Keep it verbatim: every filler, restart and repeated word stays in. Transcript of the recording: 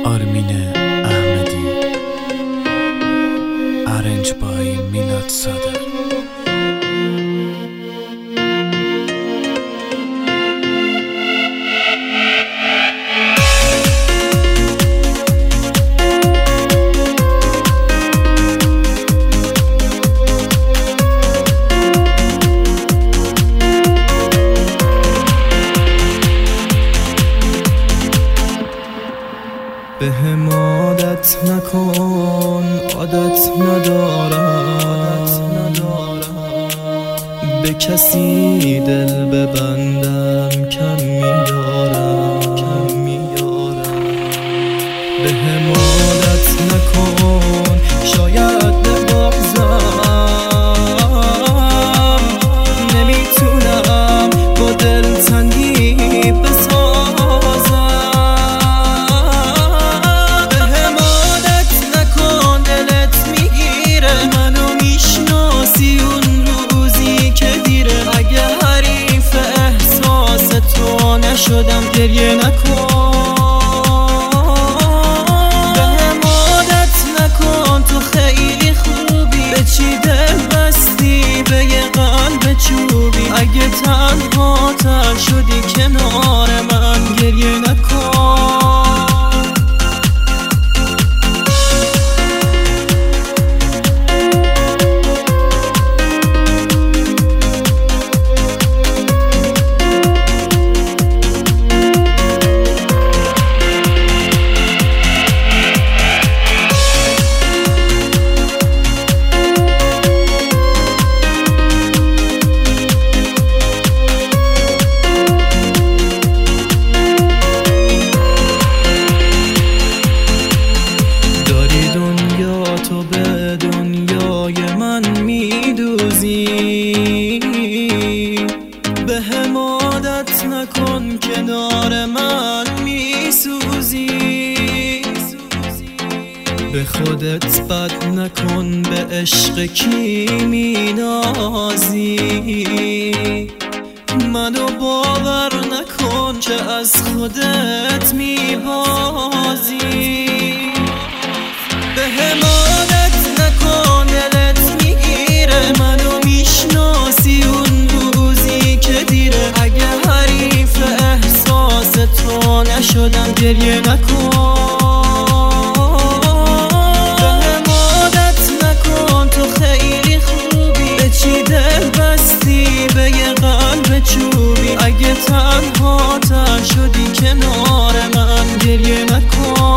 آرمین احمدی، ارنج بای میلاد صادق. به هم عادت نکن، عادت ندارم به کسی دل ببندم، کم میارم کم میارم به هم عادت نکن، شاید ببازم، نمیتونم با دلتنگی بسازم. شدم گریه نکن، به هم عادت نکن، تو خیلی خوبی، به چی دل بستی، به یه قلب چوبی. اگه تنها تر شدی کنار من گریه نکن. تو به دنیای من میدوزی، به هم عادت نکن، کنار من میسوزی. به خودت بد نکن، به عشق کی مینازی. منو باور نکن که از خودت میبازی. به هم عادت نکن، دلت میگیره، منو میشناسی اون روزی که دیره. اگه حریف احساس تو نشدم گریه نکن، به هم عادت نکن، تو خیلی خوبی، به چی دل بستی، به یه قلب چوبی. اگه تنها تر شدی کنار من گریه نکن.